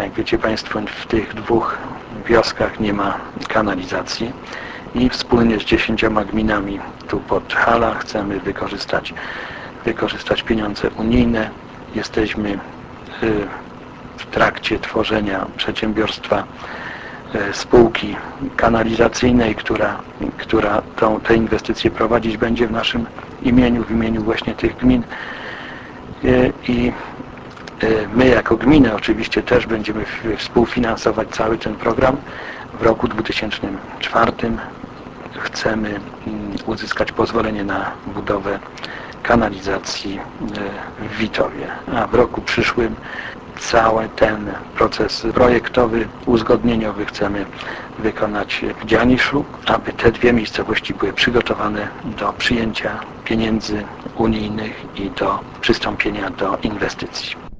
Jak wiecie Państwo, w tych 2 wioskach nie ma kanalizacji i wspólnie z 10 gminami tu pod Hala chcemy wykorzystać pieniądze unijne. Jesteśmy w trakcie tworzenia przedsiębiorstwa spółki kanalizacyjnej, która te inwestycje prowadzić będzie w naszym imieniu, w imieniu właśnie tych gmin. I my jako gminy oczywiście też będziemy współfinansować cały ten program. W roku 2004 chcemy uzyskać pozwolenie na budowę kanalizacji w Witowie, a w roku przyszłym cały ten proces projektowy, uzgodnieniowy chcemy wykonać w Dzianiszu, aby te 2 miejscowości były przygotowane do przyjęcia pieniędzy unijnych i do przystąpienia do inwestycji.